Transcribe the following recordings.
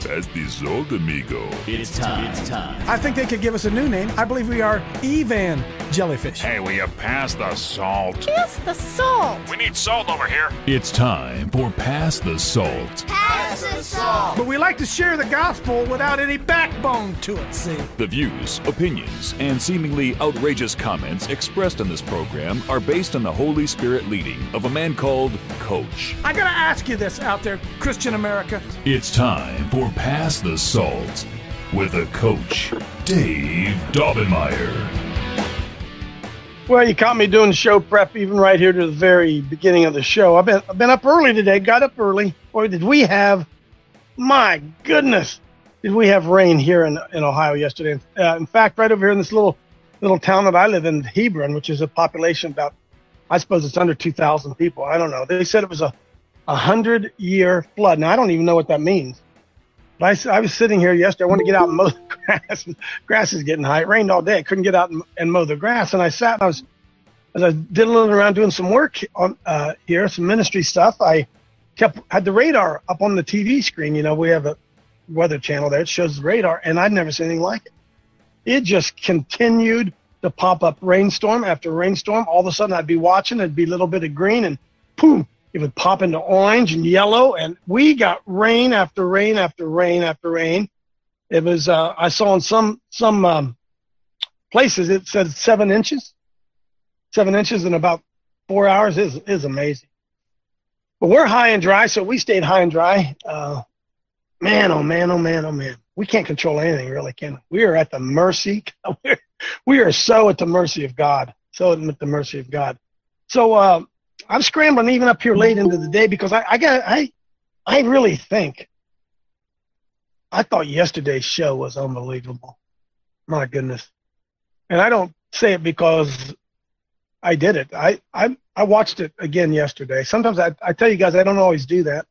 Pass the Salt, amigo. It's time. I think they could give us a new name. I believe we are Evan Jellyfish. Hey, will you pass the salt? Pass the salt. We need salt over here. It's time for Pass the Salt. Pass the salt. But we like to share the gospel without any backbone to it, see? The views, opinions, and seemingly outrageous comments expressed on this program are based on the Holy Spirit leading of a man called Coach. I gotta ask you this out there, Christian America. It's time for Pass the Salt with a Coach, Dave Daubenmire. Well, you caught me doing show prep even right here to the very beginning of the show. I've been up early today, got up early. Boy, did we have, my goodness, did we have rain here in Ohio yesterday. In fact, right over here in this little town that I live in, Hebron, which is a population about, I suppose it's under 2,000 people. I don't know. They said it was a 100-year flood. Now, I don't even know what that means. But I was sitting here yesterday. I wanted to get out and mow the grass. Grass is getting high. It rained all day. I couldn't get out and mow the grass. And I sat and as I diddling around doing some work on here, some ministry stuff, I had the radar up on the TV screen. You know, we have a weather channel there. It shows the radar, and I'd never seen anything like it. It just continued to pop up rainstorm after rainstorm. All of a sudden, I'd be watching. It'd be a little bit of green, and boom, it would pop into orange and yellow, and we got rain after rain after rain after rain. It was I saw in some places it said 7 inches. 7 inches in about 4 hours is amazing. But we're high and dry, so we stayed high and dry. Man, oh man, oh man, oh man. We can't control anything, really, can we? We are at the mercy. We are so at the mercy of God. So at the mercy of God. So I'm scrambling even up here late into the day because I really think, I thought yesterday's show was unbelievable. My goodness. And I don't say it because I did it. I watched it again yesterday. Sometimes I tell you guys I don't always do that.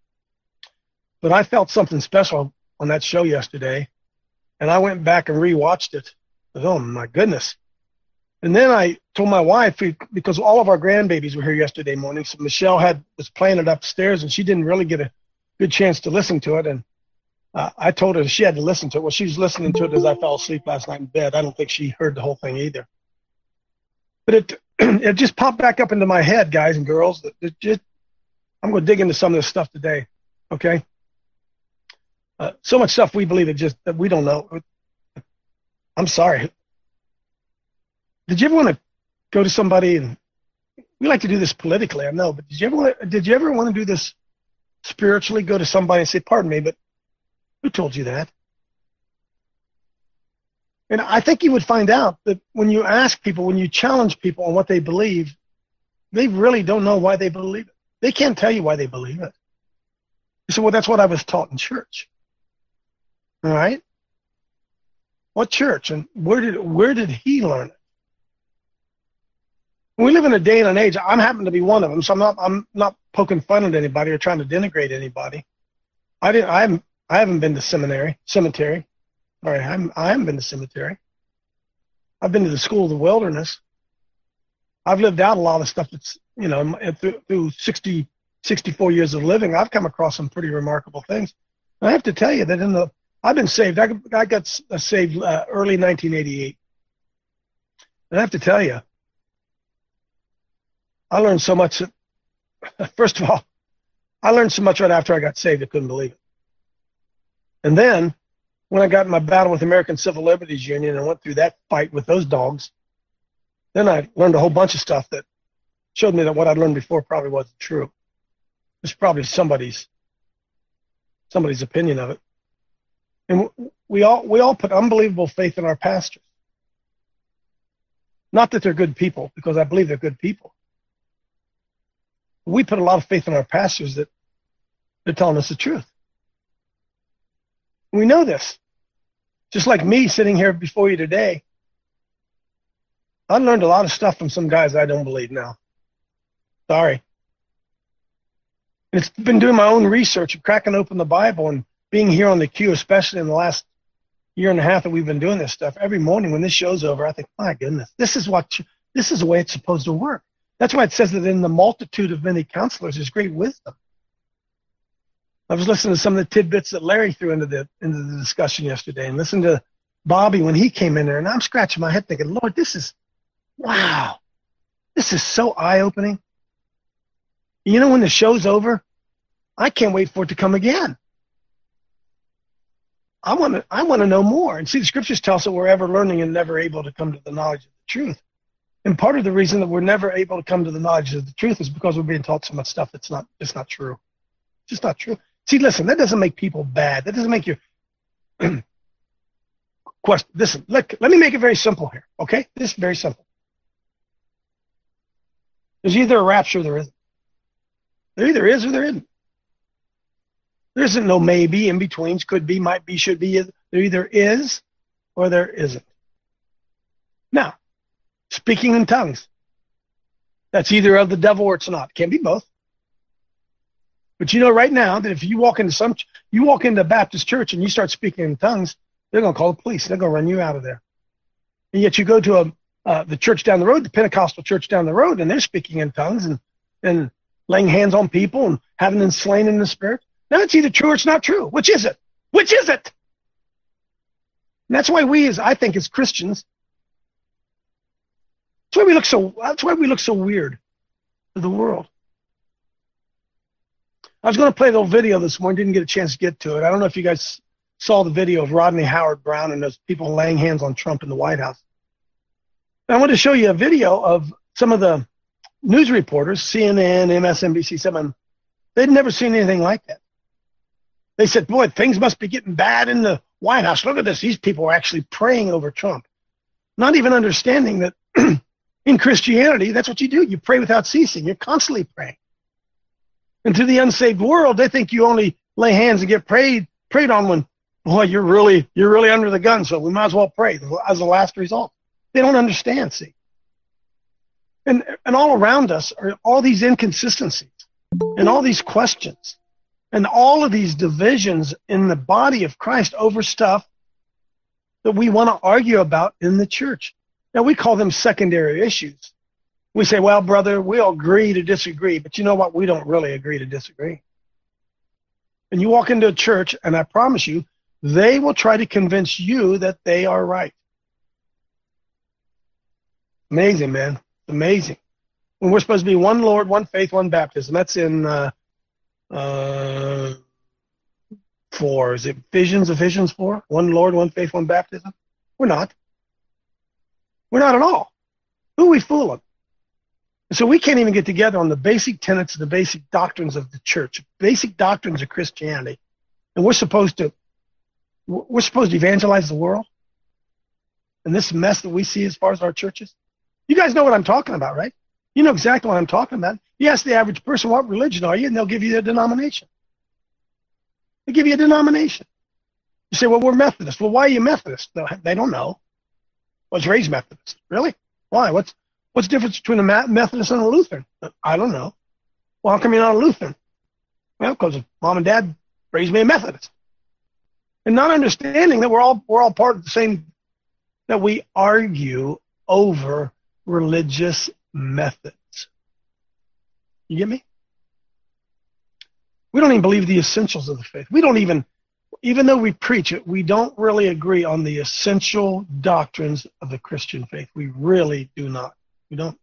But I felt something special on that show yesterday. And I went back and rewatched it. Oh, my goodness. And then I told my wife, because all of our grandbabies were here yesterday morning, so Michelle was playing it upstairs, and she didn't really get a good chance to listen to it. And I told her she had to listen to it. Well, she was listening to it as I fell asleep last night in bed. I don't think she heard the whole thing either. But it just popped back up into my head, guys and girls. I'm going to dig into some of this stuff today, okay? So much stuff we believe that we don't know. I'm sorry. Did you ever want to go to somebody, and we like to do this politically, I know, but did you ever want to do this spiritually? Go to somebody and say, pardon me, but who told you that? And I think you would find out that when you ask people, when you challenge people on what they believe, they really don't know why they believe it. They can't tell you why they believe it. You say, well, that's what I was taught in church. All right? What church? And where did he learn it? We live in a day and an age. I happen to be one of them, so I'm not poking fun at anybody or trying to denigrate anybody. I haven't been to cemetery. All right, I haven't been to cemetery. I've been to the school of the wilderness. I've lived out a lot of stuff that's, you know, through 64 years of living, I've come across some pretty remarkable things. And I have to tell you that I've been saved. I got saved early 1988. And I have to tell you, I learned so much. First of all, I learned so much right after I got saved, I couldn't believe it. And then, when I got in my battle with American Civil Liberties Union and went through that fight with those dogs, then I learned a whole bunch of stuff that showed me that what I'd learned before probably wasn't true. It's probably somebody's opinion of it. And we all put unbelievable faith in our pastors. Not that they're good people, because I believe they're good people. We put a lot of faith in our pastors that they're telling us the truth. We know this. Just like me sitting here before you today, I learned a lot of stuff from some guys I don't believe now. Sorry. And it's been doing my own research and cracking open the Bible and being here on the Q, especially in the last year and a half that we've been doing this stuff. Every morning when this show's over, I think, my goodness, this is the way it's supposed to work. That's why it says that in the multitude of many counselors, there's great wisdom. I was listening to some of the tidbits that Larry threw into the discussion yesterday, and listened to Bobby when he came in there, and I'm scratching my head thinking, Lord, this is so eye-opening. You know, when the show's over, I can't wait for it to come again. I want to know more. And see, the scriptures tell us that we're ever learning and never able to come to the knowledge of the truth. And part of the reason that we're never able to come to the knowledge of the truth is because we're being taught so much stuff that's not true. It's just not true. See, listen, that doesn't make people bad. That doesn't make you question. Listen, let me make it very simple here, okay? This is very simple. There's either a rapture or there isn't. There either is or there isn't. There isn't no maybe, in-betweens, could be, might be, should be. There either is or there isn't. Now, speaking in tongues, that's either of the devil or it's not. Can't be both. But you know right now that if you walk into a Baptist church and you start speaking in tongues, they're going to call the police. They're going to run you out of there. And yet you go to the church down the road, the Pentecostal church down the road, and they're speaking in tongues and laying hands on people and having them slain in the spirit. Now it's either true or it's not true. Which is it? Which is it? And that's why I think as Christians, that's why we look so weird to the world. I was going to play a little video this morning, didn't get a chance to get to it. I don't know if you guys saw the video of Rodney Howard-Browne and those people laying hands on Trump in the White House. And I want to show you a video of some of the news reporters, CNN, MSNBC, some of them. They'd never seen anything like that. They said, boy, things must be getting bad in the White House. Look at this. These people are actually praying over Trump. Not even understanding that in Christianity, that's what you do. You pray without ceasing. You're constantly praying. And to the unsaved world, they think you only lay hands and get prayed on when, boy, you're really under the gun, so we might as well pray as a last result. They don't understand, see. And all around us are all these inconsistencies and all these questions and all of these divisions in the body of Christ over stuff that we want to argue about in the church. Now, we call them secondary issues. We say, well, brother, we'll agree to disagree, but you know what? We don't really agree to disagree. And you walk into a church, and I promise you, they will try to convince you that they are right. Amazing, man. Amazing. When we're supposed to be one Lord, one faith, one baptism. That's in 4. Is it Ephesians 4? One Lord, one faith, one baptism? We're not. We're not at all. Who are we fooling? So we can't even get together on the basic tenets, the basic doctrines of the church, basic doctrines of Christianity. And we're supposed to evangelize the world. And this mess that we see as far as our churches. You guys know what I'm talking about, right? You know exactly what I'm talking about. You ask the average person, what religion are you? And they'll give you their denomination. They give you a denomination. You say, well, we're Methodist. Well, why are you Methodist? They don't know. I was raised Methodist. Really? Why? What's the difference between a Methodist and a Lutheran? I don't know. Well, how come you're not a Lutheran? Well, because mom and dad raised me a Methodist. And not understanding that we're all part of the same, that we argue over religious methods. You get me? We don't even believe the essentials of the faith. We don't even though we preach it, we don't really agree on the essential doctrines of the Christian faith. We really do not. We don't.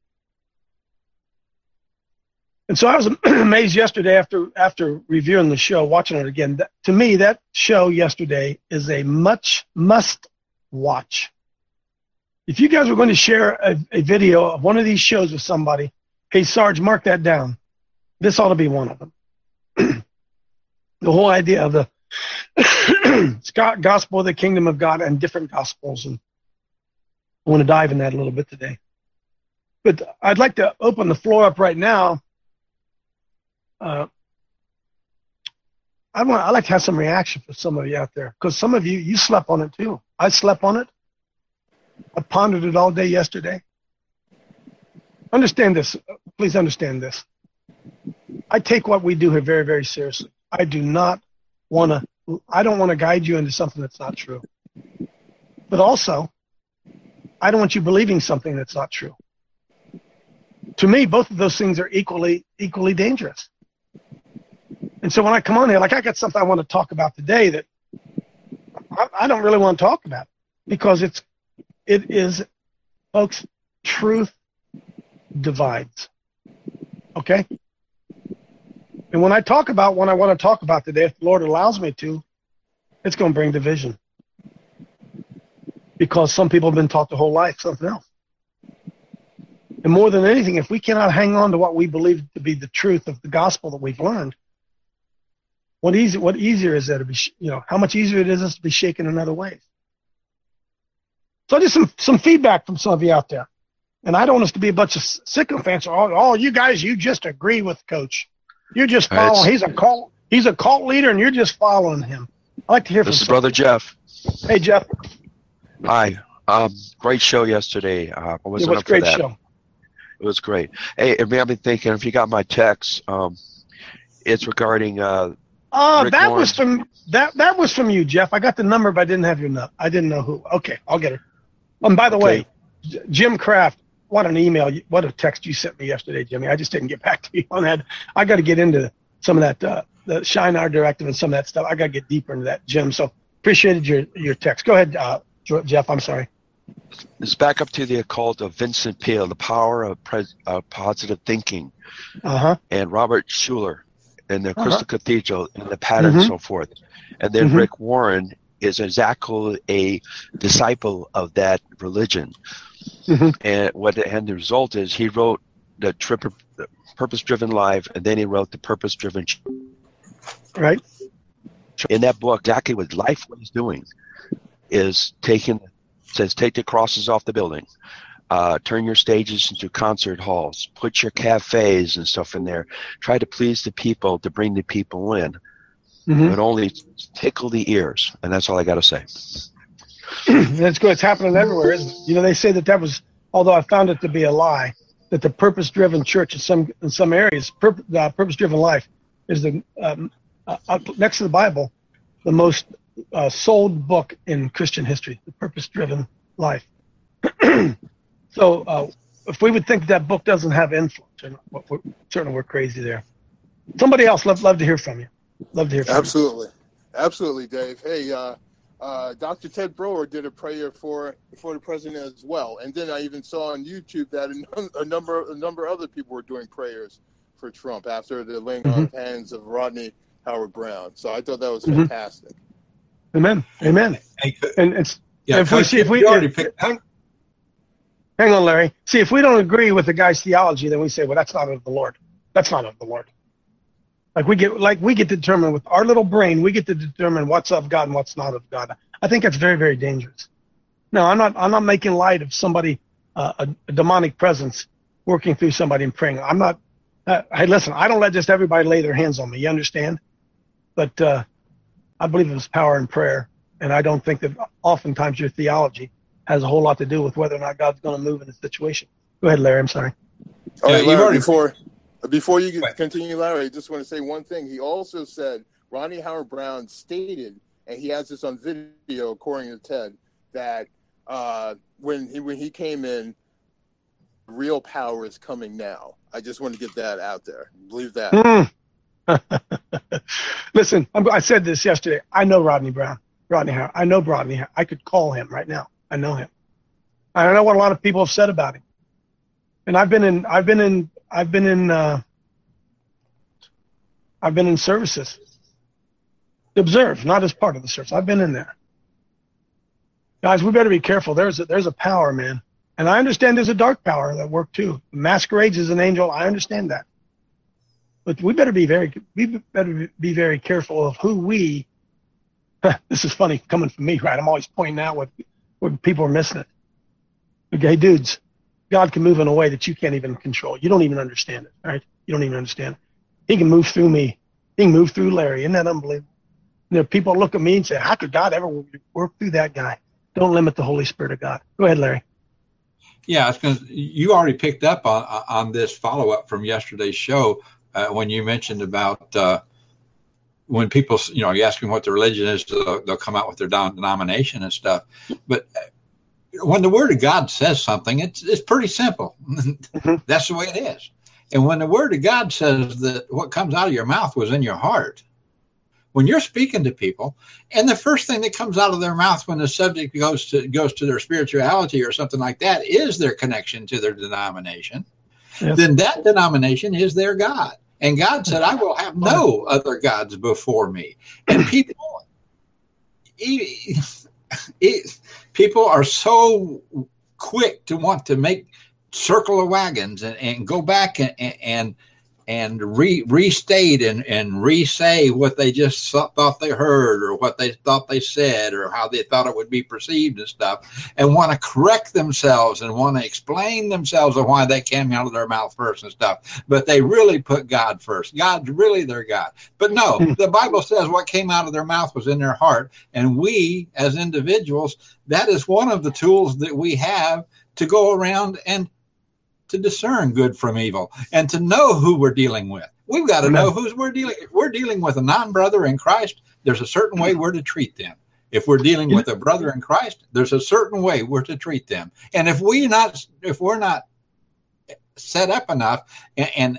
And so I was amazed yesterday after reviewing the show, watching it again. To me, that show yesterday is a must watch. If you guys were going to share a video of one of these shows with somebody, hey, Sarge, mark that down. This ought to be one of them. The whole idea of the gospel of the kingdom of God and different gospels. And I want to dive in that a little bit today. But I'd like to open the floor up right now. I'd like to have some reaction for some of you out there, because some of you slept on it too. I slept on it. I pondered it all day yesterday. Understand this. Please understand this. I take what we do here very, very seriously. I don't want to guide you into something that's not true. But also, I don't want you believing something that's not true. To me, both of those things are equally dangerous. And so when I come on here, like I got something I want to talk about today that I don't really want to talk about because it is, folks, truth divides. Okay? And when I talk about what I want to talk about today, if the Lord allows me to, it's going to bring division. Because some people have been taught their whole life something else. And more than anything, if we cannot hang on to what we believe to be the truth of the gospel that we've learned, what easier is that to be, how much easier it is to be shaken in other ways. So just some feedback from some of you out there. And I don't want us to be a bunch of sycophants. Oh, you guys, you just agree with Coach. You just follow. He's a cult leader, and you're just following him. I like to hear from. This is Brother Jeff. Hey, Jeff. Hi. Great show yesterday. I wasn't up for that. It was a great show. It was great. Hey, it made me thinking. If you got my text, it's regarding. That was from you, Jeff. I got the number, but I didn't have your number. I didn't know who. Okay, I'll get it. By the way, Jim Kraft. What an email! What a text you sent me yesterday, Jimmy. I just didn't get back to you on that. I got to get into some of that, the Shinar Directive and some of that stuff. I got to get deeper into that, Jim. So appreciated your text. Go ahead, Jeff. I'm sorry. It's back up to the occult of Vincent Peale, The Power of Positive Thinking, and Robert Schuller, and the Crystal Cathedral, and the pattern, and so forth. And then Rick Warren is exactly a disciple of that religion. And what the end result is, he wrote the Purpose-Driven Life, and then he wrote the Purpose-Driven. Right. In that book, exactly what life was doing is take the crosses off the building, turn your stages into concert halls, put your cafes and stuff in there, try to please the people, to bring the people in, but only tickle the ears. And that's all I got to say. That's good. It's happening everywhere, isn't it? They say that was, although I found it to be a lie, that the purpose-driven church in some areas, purpose-driven life is the next to the Bible, the most sold book in Christian history, the Purpose-Driven Life. So if we would think that book doesn't have influence, certainly we're crazy there. Somebody else, love to hear from you. Love to hear from you. Absolutely, Dave. Hey, Dr. Ted Broer did a prayer for the president as well, and then I even saw on YouTube that a number of other people were doing prayers for Trump after the laying on of hands of Rodney Howard Brown. So I thought that was fantastic. Amen. And it's hang on, Larry. See, if we don't agree with the guy's theology, then we say, well, that's not of the Lord. That's not of the Lord. We get to determine with our little brain, we get to determine what's of God and what's not of God. I think that's very, very dangerous. No, I'm not making light of somebody, a demonic presence working through somebody and praying. I'm not. Hey, listen, I don't let just everybody lay their hands on me. You understand? But I believe in His power in prayer, and I don't think that oftentimes your theology has a whole lot to do with whether or not God's going to move in a situation. Go ahead, Larry. I'm sorry. Larry, before you continue, Larry, I just want to say one thing. He also said, Rodney Howard Brown stated, and he has this on video, according to Ted, that when he came in, real power is coming now. I just want to get that out there. Believe that. Listen, I said this yesterday. I know Rodney Howard. I know Rodney Howard. I could call him right now. I know him. I know what a lot of people have said about him. And I've been in services to observe, not as part of the service. I've been in there. Guys, we better be careful. There's a power, man. And I understand there's a dark power that work too. Masquerades as an angel. I understand that. But we better be very careful of who we. This is funny coming from me, right? I'm always pointing out what people are missing it. Okay, dudes, God can move in a way that you can't even control. You don't even understand it, right? You don't even understand it. He can move through me. He can move through Larry. Isn't that unbelievable? People look at me and say, how could God ever work through that guy? Don't limit the Holy Spirit of God. Go ahead, Larry. Yeah, you already picked up on this follow-up from yesterday's show when you mentioned about when people, you ask them what the religion is, they'll come out with their denomination and stuff. But when the Word of God says something, it's pretty simple. That's the way it is. And when the Word of God says that what comes out of your mouth was in your heart, when you're speaking to people, and the first thing that comes out of their mouth when the subject goes to their spirituality or something like that is their connection to their denomination, then that denomination is their God. And God said, I will have no other gods before me. And people are so quick to want to circle the wagons and go back and restate and re-say what they just thought they heard or what they thought they said or how they thought it would be perceived and stuff, and want to correct themselves and want to explain themselves and why they came out of their mouth first and stuff. But they really put God first. God's really their God. But no, the Bible says what came out of their mouth was in their heart. And we as individuals, that is one of the tools that we have to go around and to discern good from evil and to know who we're dealing with. We've got to know who we're dealing with. If we're dealing with a non-brother in Christ, there's a certain way we're to treat them. If we're dealing with a brother in Christ, there's a certain way we're to treat them. And if we're not set up enough and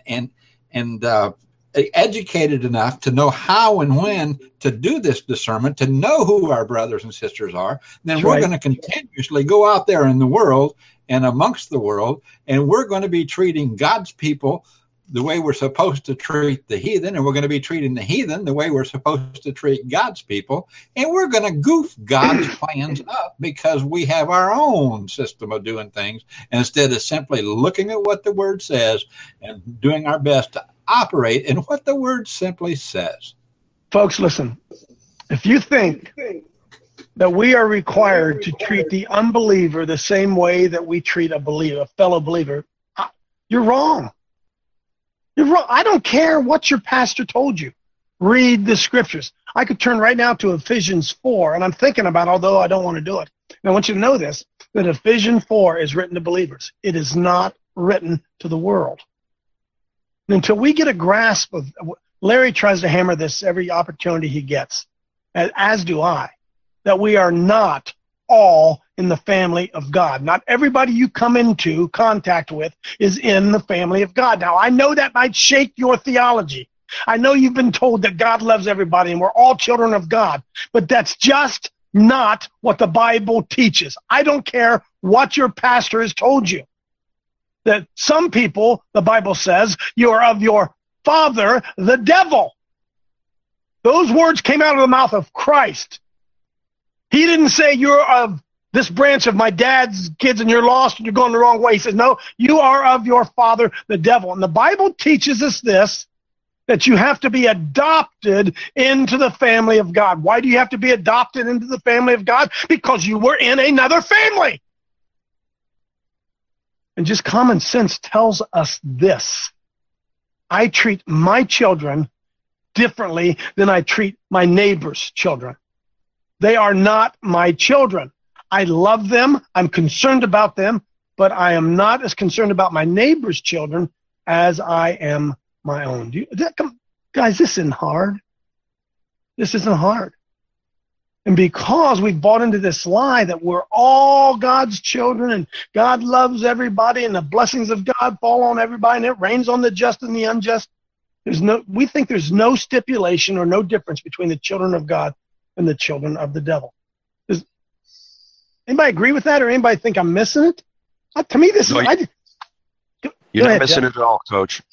educated enough to know how and when to do this discernment, to know who our brothers and sisters are, then we're going to continuously go out there in the world and amongst the world, and we're going to be treating God's people the way we're supposed to treat the heathen, and we're going to be treating the heathen the way we're supposed to treat God's people, and we're going to goof God's plans up because we have our own system of doing things instead of simply looking at what the Word says and doing our best to operate in what the Word simply says. Folks, listen, if you think that we are required to treat the unbeliever the same way that we treat a fellow believer, you're wrong. You're wrong. I don't care what your pastor told you. Read the scriptures. I could turn right now to Ephesians 4, and I'm thinking about, although I don't want to do it. And I want you to know this, that Ephesians 4 is written to believers. It is not written to the world. And until we get a grasp of, Larry tries to hammer this every opportunity he gets, as do I, that we are not all in the family of God. Not everybody you come into contact with is in the family of God. Now, I know that might shake your theology. I know you've been told that God loves everybody and we're all children of God, but that's just not what the Bible teaches. I don't care what your pastor has told you. That some people, the Bible says, you are of your father, the devil. Those words came out of the mouth of Christ. He didn't say you're of this branch of my dad's kids and you're lost and you're going the wrong way. He says, no, you are of your father, the devil. And the Bible teaches us this, that you have to be adopted into the family of God. Why do you have to be adopted into the family of God? Because you were in another family. And just common sense tells us this. I treat my children differently than I treat my neighbor's children. They are not my children. I love them. I'm concerned about them, but I am not as concerned about my neighbor's children as I am my own. Guys, this isn't hard. This isn't hard. And because we've bought into this lie that we're all God's children and God loves everybody and the blessings of God fall on everybody and it rains on the just and the unjust, we think there's no stipulation or no difference between the children of God and the children of the devil. Does anybody agree with that, or anybody think I'm missing it? To me, this you're not missing it at all, Coach.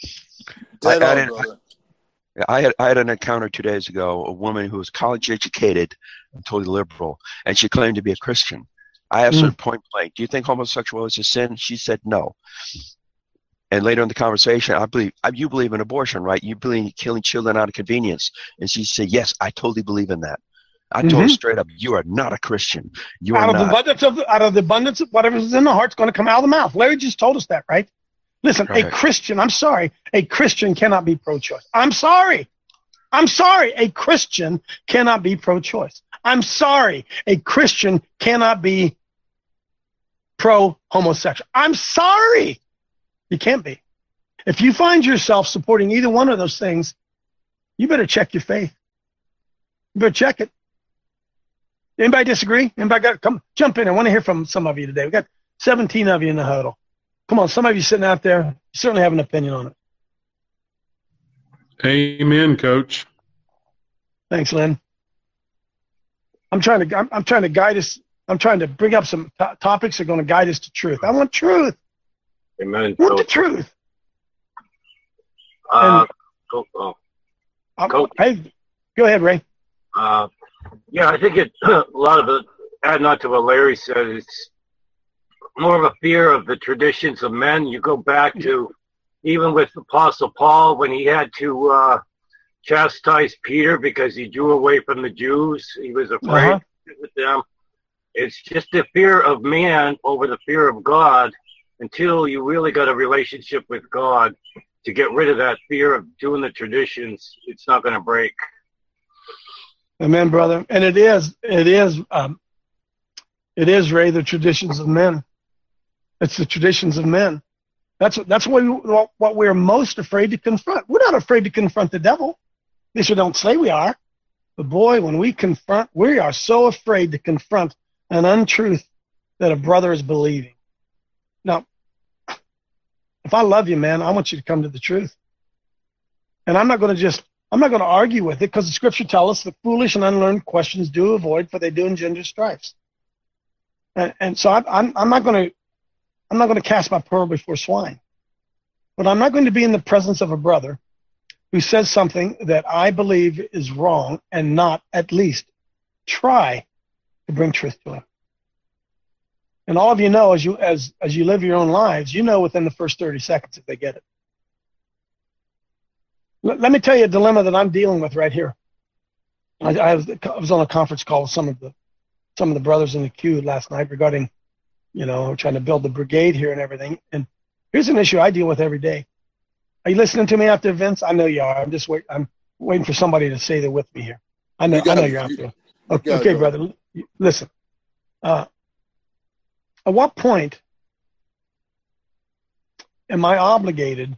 I had an encounter 2 days ago, a woman who was college educated and totally liberal, and she claimed to be a Christian. I asked her point blank, do you think homosexuality is a sin? She said no. And later in the conversation, you believe in abortion, right? You believe in killing children out of convenience. And she said, yes, I totally believe in that. I told her straight up, you are not a Christian. You are not. Out of the abundance of whatever's in the heart's going to come out of the mouth. Larry just told us that, right? Listen, right. A Christian cannot be pro-choice. I'm sorry. A Christian cannot be pro-choice. I'm sorry. A Christian cannot be pro-homosexual. I'm sorry. You can't be. If you find yourself supporting either one of those things, you better check your faith. You better check it. Anybody disagree? Anybody come jump in? I want to hear from some of you today. We got 17 of you in the huddle. Come on, some of you sitting out there, you certainly have an opinion on it. Amen, Coach. Thanks, Lynn. I'm trying to guide us. I'm trying to bring up some topics that are going to guide us to truth. I want truth. Amen. I want the truth. Hey, go ahead, Ray. Yeah, I think a lot of it, adding on to what Larry said, it's more of a fear of the traditions of men. You go back to even with Apostle Paul when he had to chastise Peter because he drew away from the Jews. He was afraid with them. It's just the fear of man over the fear of God until you really got a relationship with God to get rid of that fear of doing the traditions. It's not going to break. Amen, brother. And it is, Ray, the traditions of men. It's the traditions of men. That's what we're most afraid to confront. We're not afraid to confront the devil. At least we don't say we are. But boy, when we confront, we are so afraid to confront an untruth that a brother is believing. Now, if I love you, man, I want you to come to the truth. And I'm not going to argue with it because the scripture tells us that foolish and unlearned questions do avoid, for they do engender strifes. And so I'm not going to cast my pearl before swine. But I'm not going to be in the presence of a brother who says something that I believe is wrong and not at least try to bring truth to him. And all of you know, as you live your own lives, you know within the first 30 seconds if they get it. Let me tell you a dilemma that I'm dealing with right here. I was on a conference call with some of the brothers in the queue last night regarding, trying to build the brigade here and everything. And here's an issue I deal with every day. Are you listening to me after events? I know you are. I'm waiting for somebody to say they're with me here. I know you're out there. Okay, brother. Listen. At what point am I obligated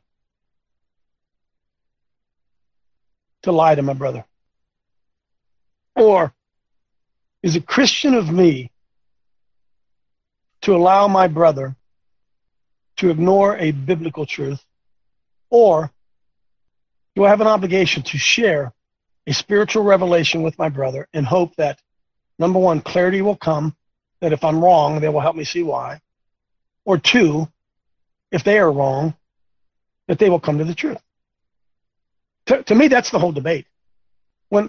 to lie to my brother? Or is it Christian of me to allow my brother to ignore a biblical truth? Or do I have an obligation to share a spiritual revelation with my brother in hope that, number one, clarity will come, that if I'm wrong, they will help me see why. Or two, if they are wrong, that they will come to the truth. To me, that's the whole debate. When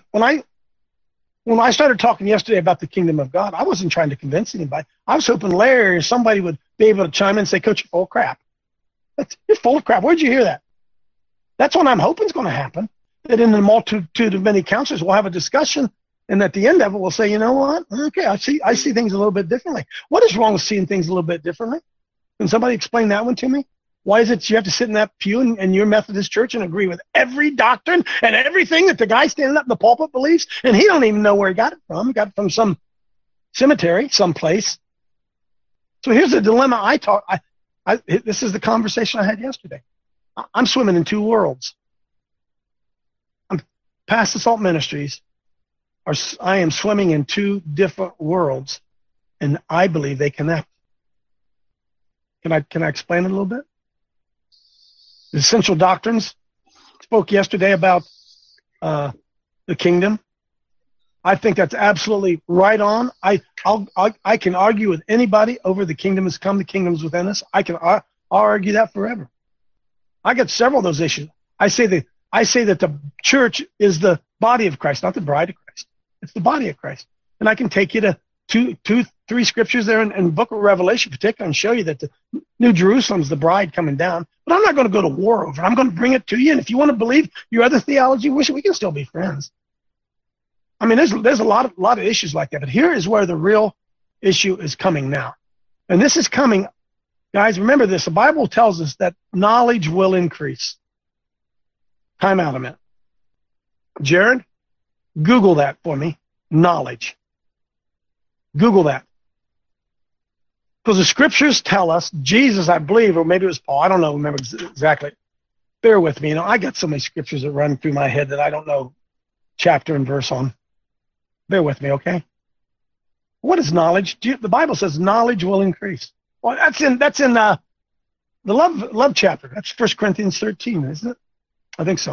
I started talking yesterday about the kingdom of God, I wasn't trying to convince anybody. I was hoping Larry or somebody would be able to chime in and say, Coach, you're full of crap. You're full of crap. Where'd you hear that? That's what I'm hoping is going to happen, that in the multitude of many counselors, we'll have a discussion, and at the end of it, we'll say, you know what? Okay, I see things a little bit differently. What is wrong with seeing things a little bit differently? Can somebody explain that one to me? Why is it you have to sit in that pew in your Methodist church and agree with every doctrine and everything that the guy standing up in the pulpit believes, and he don't even know where he got it from? He got it from some cemetery, someplace. So here's the dilemma this is the conversation I had yesterday. I'm swimming in two worlds. I'm past Assault Ministries. I am swimming in two different worlds, and I believe they connect. Can I explain it a little bit? The essential doctrines spoke yesterday about the kingdom. I think that's absolutely right on. I can argue with anybody over the kingdom has come, the kingdom's within us. I'll argue that forever. I got several of those issues. I say that the church is the body of Christ, not the bride of Christ. It's the body of Christ. And I can take you to three scriptures there in the book of Revelation particularly and show you that the New Jerusalem's the bride coming down. But I'm not going to go to war over it. I'm going to bring it to you. And if you want to believe your other theology, we can still be friends. I mean, there's a lot of issues like that. But here is where the real issue is coming now. And this is coming. Guys, remember this. The Bible tells us that knowledge will increase. Time out a minute. Jared, Google that for me. Knowledge. Google that. Because the scriptures tell us, Jesus, I believe, or maybe it was Paul, I don't know, remember exactly. Bear with me. I got so many scriptures that run through my head that I don't know chapter and verse on. Bear with me, okay? What is knowledge? The Bible says knowledge will increase. Well, that's in the love chapter. That's 1 Corinthians 13, isn't it? I think so.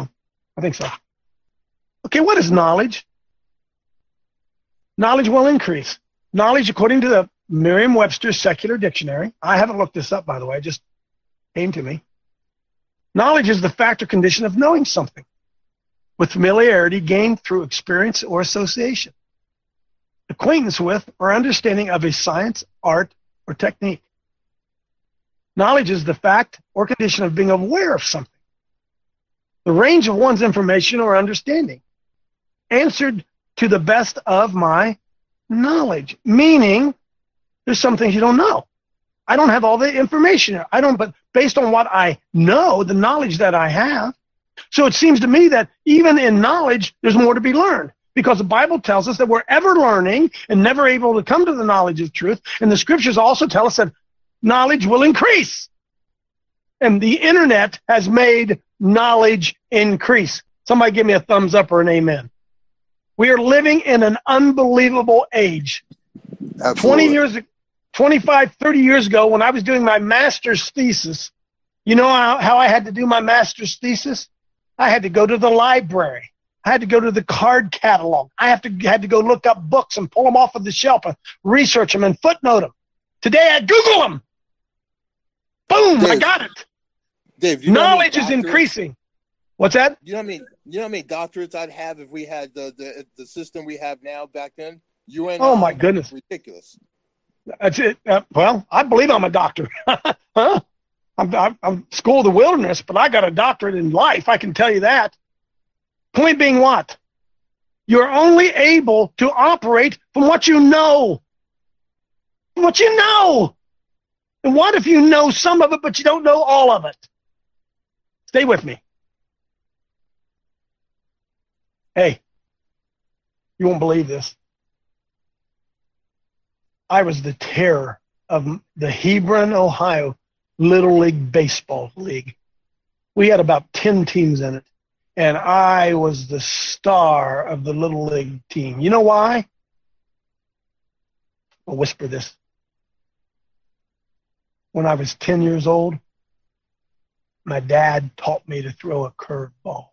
I think so. Okay, what is knowledge? Knowledge will increase. Knowledge, according to the Merriam-Webster Secular Dictionary, I haven't looked this up, by the way, it just came to me. Knowledge is the fact or condition of knowing something with familiarity gained through experience or association, acquaintance with or understanding of a science, art, or technique. Knowledge is the fact or condition of being aware of something, the range of one's information or understanding, answered to the best of my knowledge, meaning there's some things you don't know. I don't have all the information. But based on what I know, the knowledge that I have. So it seems to me that even in knowledge, there's more to be learned, because the Bible tells us that we're ever learning and never able to come to the knowledge of truth. And the scriptures also tell us that knowledge will increase. And the internet has made knowledge increase. Somebody give me a thumbs up or an amen. We are living in an unbelievable age. Absolutely. 25, 30 years ago, when I was doing my master's thesis, you know how I had to do my master's thesis? I had to go to the library. I had to go to the card catalog. I had to go look up books and pull them off of the shelf and research them and footnote them. Today, I Google them. Boom, Dave, I got it. Dave, knowledge is increasing. What's that? You know how many doctorates I'd have if we had the system we have now back then? Oh my goodness, ridiculous. That's it. Well, I believe I'm a doctor. Huh? I'm school of the wilderness, but I got a doctorate in life. I can tell you that. Point being what? You're only able to operate from what you know. From what you know. And what if you know some of it, but you don't know all of it? Stay with me. Hey, you won't believe this. I was the terror of the Hebron, Ohio Little League Baseball League. We had about 10 teams in it, and I was the star of the Little League team. You know why? I'll whisper this. When I was 10 years old, my dad taught me to throw a curveball.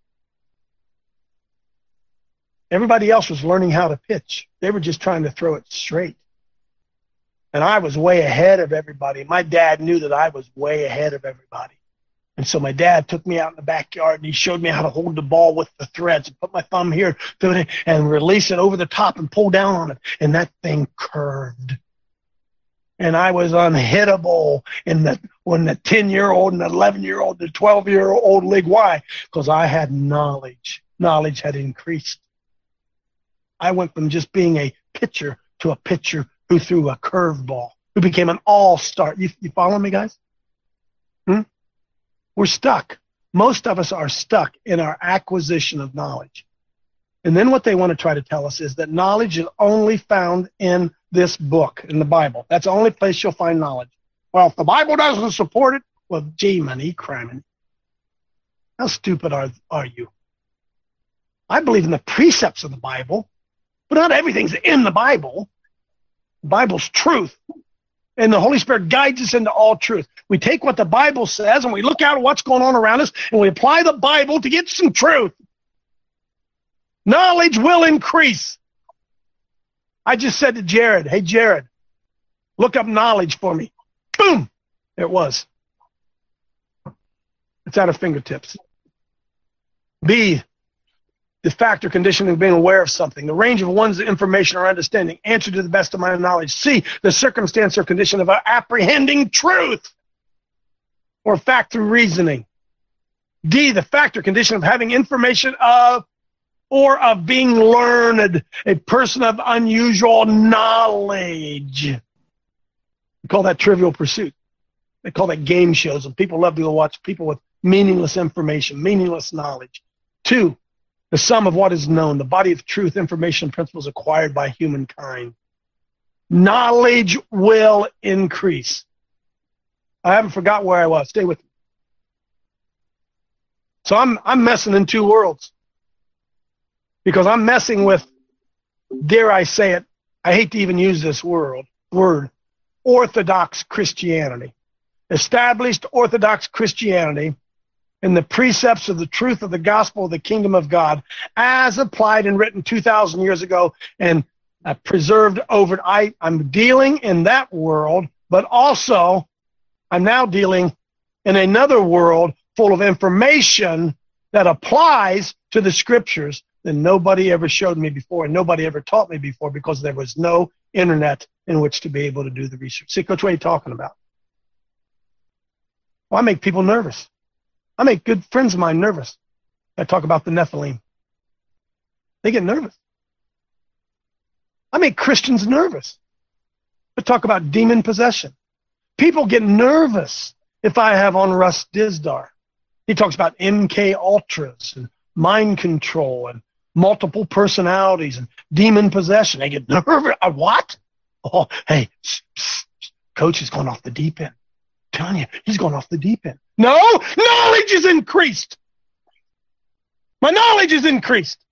Everybody else was learning how to pitch. They were just trying to throw it straight. And I was way ahead of everybody. My dad knew that I was way ahead of everybody. And so my dad took me out in the backyard and he showed me how to hold the ball with the threads and put my thumb here and release it over the top and pull down on it. And that thing curved. And I was unhittable when the 10-year-old and the 11-year-old, the 12-year-old league. Why? Because I had knowledge. Knowledge had increased. I went from just being a pitcher to a pitcher who threw a curveball, who became an all-star. You follow me, guys? We're stuck. Most of us are stuck in our acquisition of knowledge. And then what they want to try to tell us is that knowledge is only found in this book, in the Bible. That's the only place you'll find knowledge. Well, if the Bible doesn't support it, well, gee, money, cramming. How stupid are you? I believe in the precepts of the Bible, but not everything's in the Bible. The Bible's truth. And the Holy Spirit guides us into all truth. We take what the Bible says and we look out at what's going on around us and we apply the Bible to get some truth. Knowledge will increase. I just said to Jared, hey, Jared, look up knowledge for me. Boom! There it was. It's at our fingertips. B, the fact or condition of being aware of something, the range of one's information or understanding, answer to the best of my knowledge. C, the circumstance or condition of apprehending truth or fact through reasoning. D, the fact or condition of having information of or of being learned, a person of unusual knowledge. We call that Trivial Pursuit. They call that game shows, and people love to go watch people with meaningless information, meaningless knowledge. 2, the sum of what is known, the body of truth, information, principles acquired by humankind. Knowledge will increase. I haven't forgot where I was. Stay with me. So I'm messing in two worlds. Because I'm messing with, dare I say it, I hate to even use this word, Orthodox Christianity. Established Orthodox Christianity and the precepts of the truth of the gospel of the kingdom of God as applied and written 2,000 years ago and preserved over. I'm dealing in that world, but also I'm now dealing in another world full of information that applies to the scriptures that nobody ever showed me before and nobody ever taught me before because there was no internet in which to be able to do the research. See, Coach, what are you talking about? Well, I make people nervous. I make good friends of mine nervous. I talk about the Nephilim. They get nervous. I make Christians nervous. I talk about demon possession. People get nervous if I have on Russ Dizdar. He talks about MK Ultras and mind control and multiple personalities and demon possession. They get nervous. What? Oh, hey, Coach is going off the deep end. I'm telling you, he's going off the deep end. No, knowledge is increased. My knowledge is increased.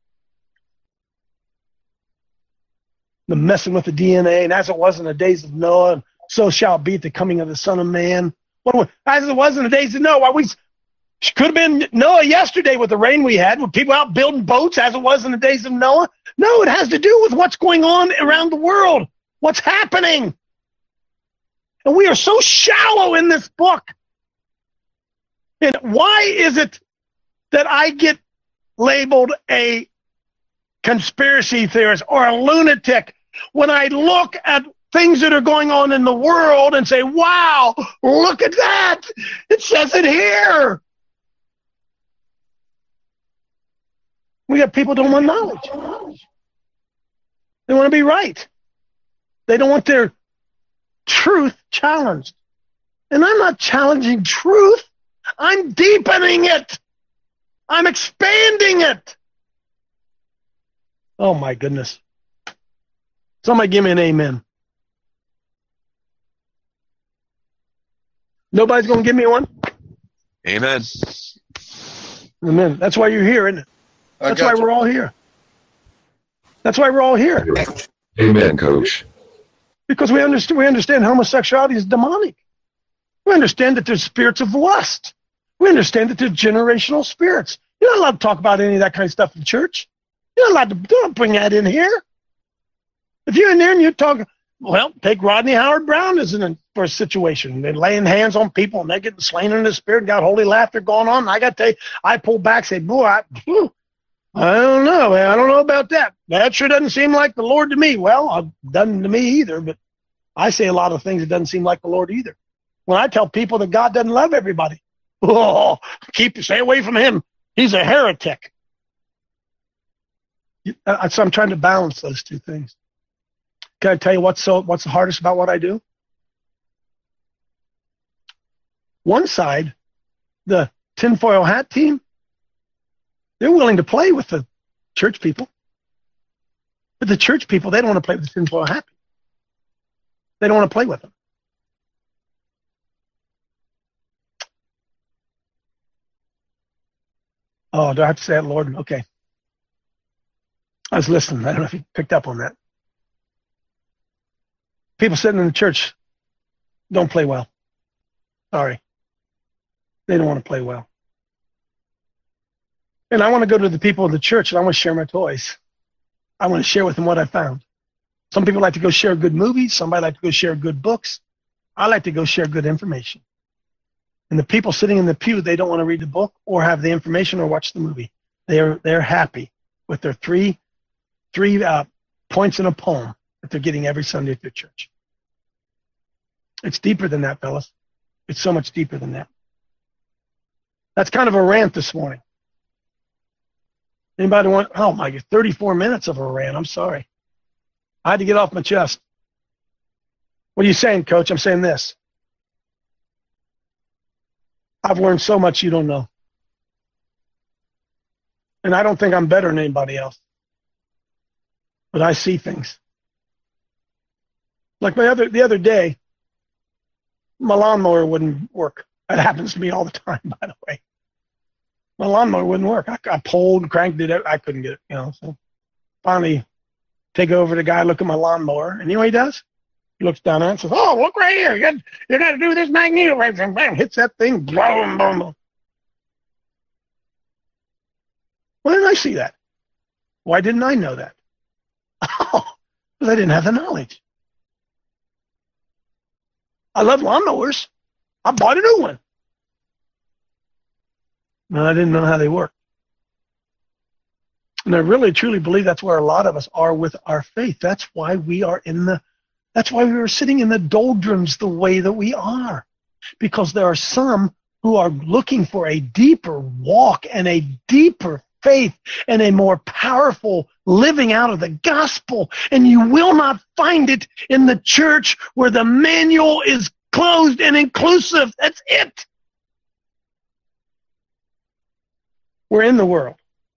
The messing with the DNA, and as it was in the days of Noah, and so shall it be at the coming of the Son of Man. As it was in the days of Noah, could have been Noah yesterday with the rain we had, with people out building boats as it was in the days of Noah. No, it has to do with what's going on around the world, what's happening. And we are so shallow in this book. And why is it that I get labeled a conspiracy theorist or a lunatic when I look at things that are going on in the world and say, wow, look at that. It says it here. We have people who don't want knowledge. They want to be right. They don't want their truth challenged. And I'm not challenging truth. I'm deepening it. I'm expanding it. Oh, my goodness. Somebody give me an amen. Nobody's going to give me one? Amen. Amen. That's why you're here, isn't it? That's why we're all here. That's why we're all here. Amen, Coach. Because we understand homosexuality is demonic. We understand that there's spirits of lust. We understand that there's generational spirits. You're not allowed to talk about any of that kind of stuff in church. You're not allowed to don't bring that in here. If you're in there and you're talking, well, take Rodney Howard Brown as an first situation. They're laying hands on people and they're getting slain in the spirit, got holy laughter going on. And I got to tell you, I pull back, say, boy, I don't know, man. I don't know about that. That sure doesn't seem like the Lord to me. Well, it doesn't to me either, but I say a lot of things that doesn't seem like the Lord either. When I tell people that God doesn't love everybody, stay away from him. He's a heretic. So I'm trying to balance those two things. Can I tell you what's the hardest about what I do? One side, the tinfoil hat team, they're willing to play with the church people. But the church people, they don't want to play with the tinfoil hat people. They don't want to play with them. Oh, do I have to say it, Lord? Okay. I was listening. I don't know if you picked up on that. People sitting in the church don't play well. Sorry. They don't want to play well. And I want to go to the people of the church and I want to share my toys. I want to share with them what I found. Some people like to go share good movies. Somebody like to go share good books. I like to go share good information. And the people sitting in the pew, they don't want to read the book or have the information or watch the movie. They're happy with their three points in a poem that they're getting every Sunday at their church. It's deeper than that, fellas. It's so much deeper than that. That's kind of a rant this morning. Anybody want, 34 minutes of a rant. I'm sorry. I had to get off my chest. What are you saying, Coach? I'm saying this. I've learned so much you don't know. And I don't think I'm better than anybody else. But I see things. Like the other day, my lawnmower wouldn't work. That happens to me all the time, by the way. My lawnmower wouldn't work. I pulled, cranked it. I couldn't get it, So finally, take over the guy, look at my lawnmower, and you know what he does? He looks down at it and says, "Oh, look right here. You got to do this magneto right there." Bam, hits that thing. Boom, boom, boom. Why didn't I see that? Why didn't I know that? Oh, because I didn't have the knowledge. I love lawnmowers. I bought a new one. And I didn't know how they work. And I really, truly believe that's where a lot of us are with our faith. That's why we are sitting in the doldrums the way that we are. Because there are some who are looking for a deeper walk and a deeper faith and a more powerful living out of the gospel. And you will not find it in the church where the manual is closed and inclusive. That's it. We're in the world.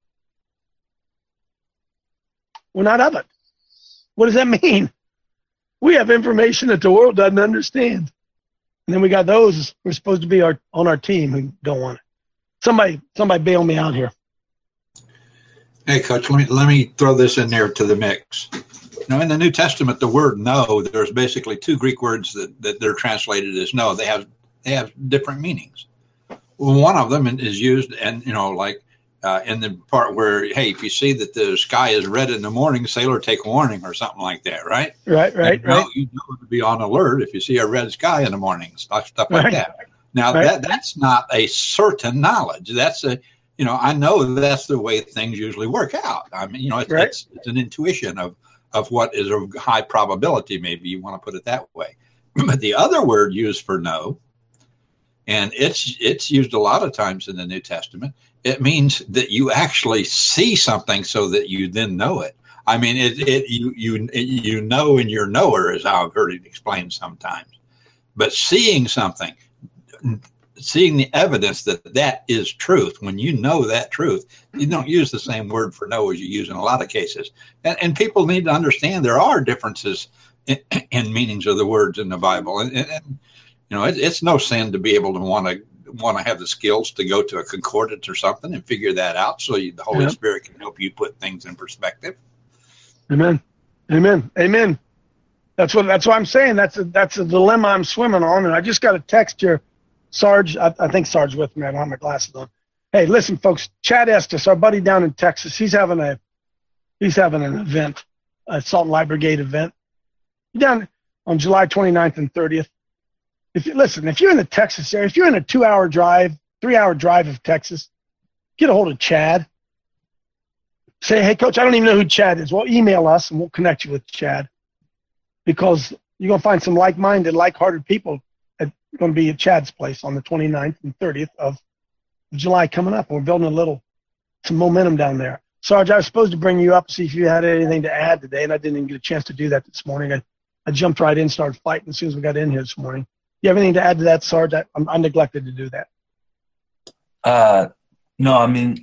We're not of it. What does that mean? We have information that the world doesn't understand. And then we got those who are supposed to be on our team who don't want it. Somebody bail me out here. Hey, Coach, let me throw this in there to the mix. Now, in the New Testament, the word "no," there's basically two Greek words that they're translated as "no." They have different meanings. Well, one of them is used, and in the part where, hey, if you see that the sky is red in the morning, sailor, take warning, or something like that, right? Right. You know to be on alert if you see a red sky in the morning, stuff like that. Now, that's not a certain knowledge. That's I know that's the way things usually work out. I mean, it's an intuition of what is a high probability, maybe you want to put it that way. But the other word used for no, and it's used a lot of times in the New Testament, it means that you actually see something so that you then know it. I mean, you know in your knower, is how I've heard it explained sometimes. But seeing something, seeing the evidence that is truth, when you know that truth, you don't use the same word for no as you use in a lot of cases. And people need to understand there are differences in meanings of the words in the Bible. And it's no sin to be able to want to have the skills to go to a concordance or something and figure that out so the Holy Spirit can help you put things in perspective. Amen. That's what I'm saying. That's a dilemma I'm swimming on. And I just got a text here. Sarge, I think Sarge with me. I don't have my glasses on. Hey, listen, folks. Chad Estes, our buddy down in Texas, he's having an event, a Salt and Light Brigade event, down on July 29th and 30th. If you're in the Texas area, if you're in a 2-hour drive, 3-hour drive of Texas, get a hold of Chad. Say, hey, Coach, I don't even know who Chad is. Well, email us and we'll connect you with Chad, because you're going to find some like-minded, like-hearted people going to be at Chad's place on the 29th and 30th of July coming up. We're building some momentum down there. Sarge, I was supposed to bring you up, see if you had anything to add today, and I didn't even get a chance to do that this morning. I jumped right in, started fighting as soon as we got in here this morning. You have anything to add to that, Sarge? I neglected to do that. No, I mean,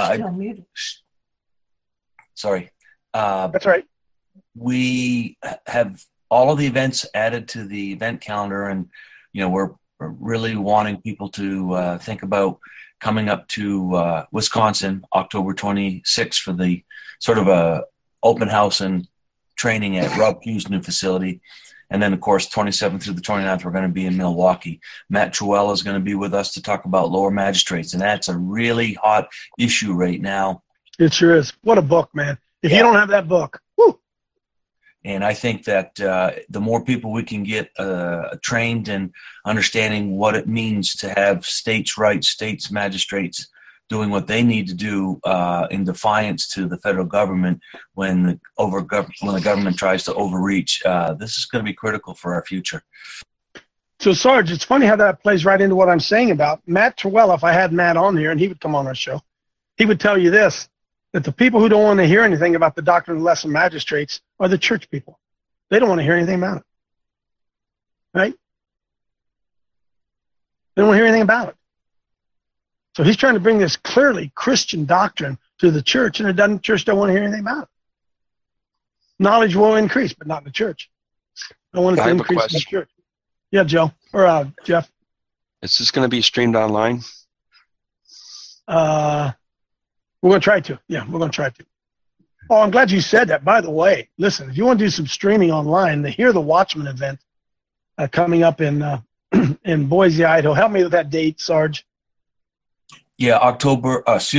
sorry. That's right. We have all of the events added to the event calendar, and we're really wanting people to think about coming up to Wisconsin, October 26th, for the sort of a open house and training at Rob Pugh's new facility. And then, of course, 27th through the 29th, we're going to be in Milwaukee. Matt Truella is going to be with us to talk about lower magistrates, and that's a really hot issue right now. It sure is. What a book, man. If you don't have that book, whoo. And I think that the more people we can get trained in understanding what it means to have states' rights, states' magistrates doing what they need to do in defiance to the federal government when the government tries to overreach, this is going to be critical for our future. So, Sarge, it's funny how that plays right into what I'm saying about Matt Truella. If I had Matt on here and he would come on our show, he would tell you this, that the people who don't want to hear anything about the doctrine of lesser magistrates are the church people. They don't want to hear anything about it. Right? They don't want to hear anything about it. So he's trying to bring this clearly Christian doctrine to the church, and the church don't want to hear anything about it. Knowledge will increase, but not in the church. I want it to increase in the church. Yeah, Joe, or Jeff. Is this going to be streamed online? We're going to try to. Yeah, we're going to try to. Oh, I'm glad you said that. By the way, listen, if you want to do some streaming online, the Hear the Watchman event coming up in Boise, Idaho. Help me with that date, Sarge. Yeah,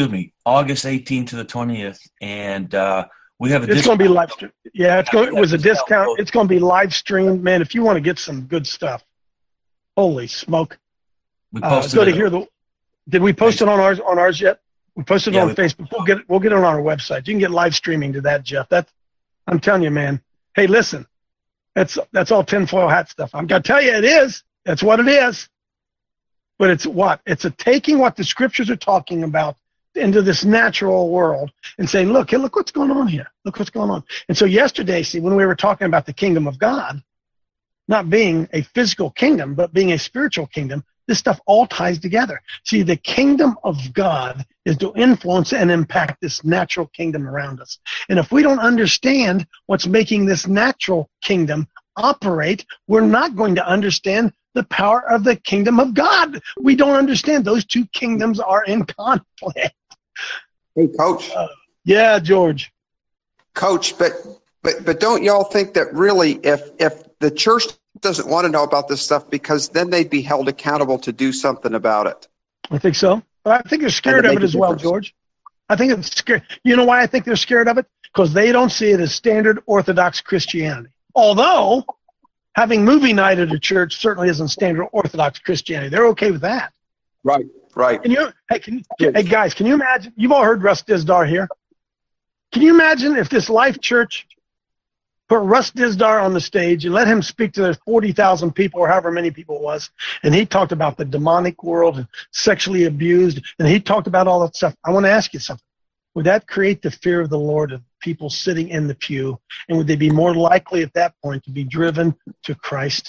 August 18th to the 20th, and we have a. It's going to be live stream. Yeah, it was a discount. It's going to be live streamed, man. If you want to get some good stuff, holy smoke! We posted go to hear the. Did we post it on ours yet? We posted it on Facebook. We'll get it on our website. You can get live streaming to that, Jeff. I'm telling you, man. Hey, listen, that's all tinfoil hat stuff. I'm gonna tell you, it is. That's what it is. But it's what? It's taking what the scriptures are talking about into this natural world and saying, look what's going on here. Look what's going on. And so yesterday, see, when we were talking about the kingdom of God, not being a physical kingdom, but being a spiritual kingdom, this stuff all ties together. See, the kingdom of God is to influence and impact this natural kingdom around us. And if we don't understand what's making this natural kingdom operate, we're not going to understand the power of the kingdom of God. We don't understand. Those two kingdoms are in conflict. Hey, Coach. Yeah, George. Coach, but don't y'all think that really if the church doesn't want to know about this stuff, because then they'd be held accountable to do something about it? I think so. But I think they're scared of it as well, George. I think it's scary. You know why I think they're scared of it? Because they don't see it as standard Orthodox Christianity. Although having movie night at a church certainly isn't standard Orthodox Christianity. They're okay with that. Right. Hey, guys, can you imagine? You've all heard Russ Dizdar here. Can you imagine if this Life Church put Russ Dizdar on the stage and let him speak to the 40,000 people or however many people it was, and he talked about the demonic world and sexually abused, and he talked about all that stuff? I want to ask you something. Would that create the fear of the Lord of people sitting in the pew, and would they be more likely at that point to be driven to Christ?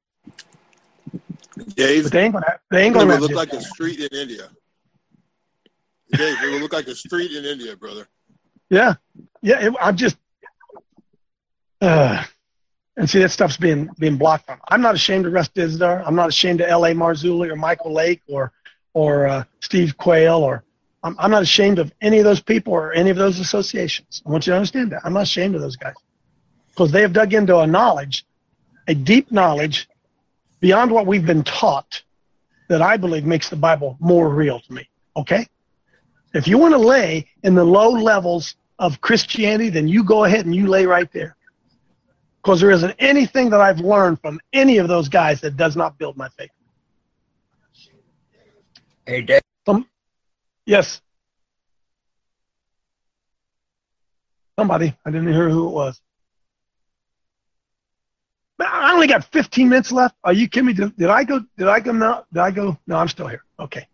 Dave, but they ain't gonna look like a street in India. Dave, it would look like a street in India, brother. Yeah. I'm just, and see, that stuff's being blocked from. I'm not ashamed of Russ Dizdar. I'm not ashamed of L.A. Marzulli or Michael Lake or Steve Quayle, or I'm not ashamed of any of those people or any of those associations. I want you to understand that. I'm not ashamed of those guys, because they have dug into a deep knowledge beyond what we've been taught, that I believe makes the Bible more real to me. Okay? If you want to lay in the low levels of Christianity, then you go ahead and you lay right there. Because there isn't anything that I've learned from any of those guys that does not build my faith. Hey, Dave. Yes. Somebody. I didn't hear who it was. I only got 15 minutes left. Are you kidding me? Did I go? No, I'm still here. Okay.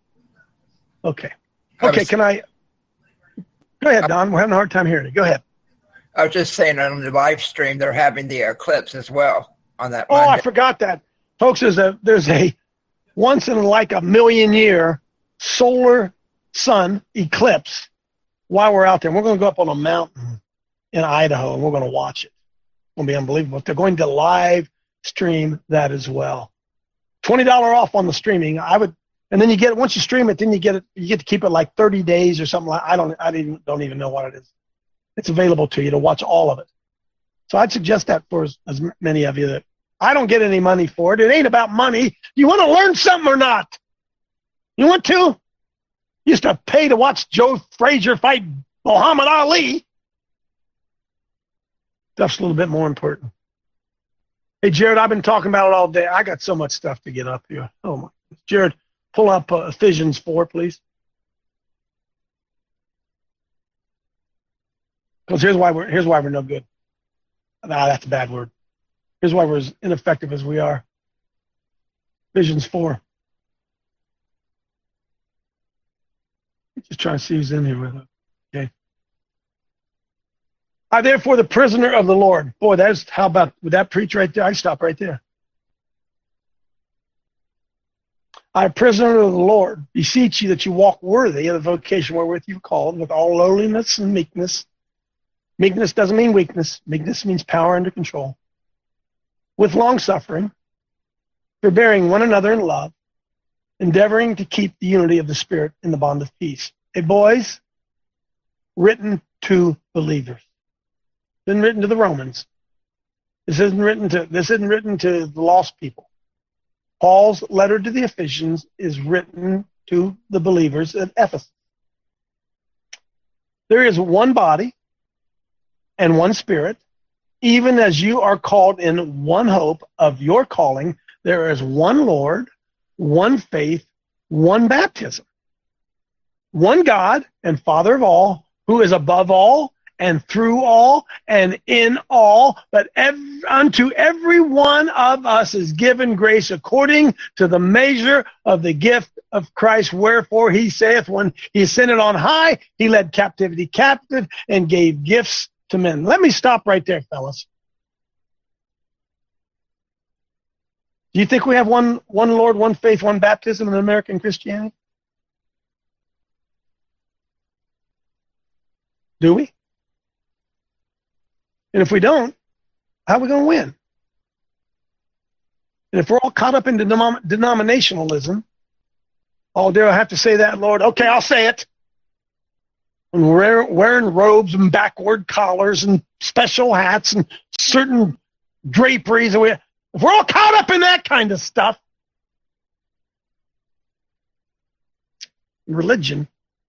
Can I? Go ahead, Don. We're having a hard time hearing you. Go ahead. I was just saying on the live stream, they're having the eclipse as well on that. Oh, Monday. I forgot that. Folks, there's a once in like a million year solar sun eclipse while we're out there. We're going to go up on a mountain in Idaho, and we're going to watch it. It's going to be unbelievable. They're going to live stream that as well. $20 off on the streaming. And then you get it, once you stream it, then you get to keep it like 30 days or something like. I don't even know what it is. It's available to you to watch all of it. So I'd suggest that for as many of you that I don't get any money for it. It ain't about money. You want to learn something or not? You want to? You used to pay to watch Joe Frazier fight Muhammad Ali. Stuff's a little bit more important. Hey, Jared, I've been talking about it all day. I got so much stuff to get up here. Oh, my. Jared, pull up Ephesians 4, please. Because here's why we're no good. Nah, that's a bad word. Here's why we're as ineffective as we are. Ephesians 4. Just trying to see who's in here with us. Okay. I, therefore, the prisoner of the Lord. Boy, would that preach right there? I'd stop right there. I, a prisoner of the Lord, beseech you that you walk worthy of the vocation wherewith you've called, with all lowliness and meekness. Meekness doesn't mean weakness. Meekness means power under control. With long-suffering, forbearing one another in love, endeavoring to keep the unity of the Spirit in the bond of peace. Hey, boys, written to believers. It's been written to the Romans. This isn't written to the lost people. Paul's letter to the Ephesians is written to the believers at Ephesus. There is one body and one Spirit, even as you are called in one hope of your calling. There is one Lord, one faith, one baptism, one God and Father of all, who is above all and through all and in all. But unto every one of us is given grace according to the measure of the gift of Christ. Wherefore he saith, when he ascended on high, he led captivity captive and gave gifts to men. Let me stop right there, fellas. Do you think we have one Lord, one faith, one baptism in American Christianity? Do we? And if we don't, how are we going to win? And if we're all caught up in denominationalism, oh, do I have to say that, Lord? Okay, I'll say it. And we're wearing robes and backward collars and special hats and certain draperies. If we're all caught up in that kind of stuff, religion,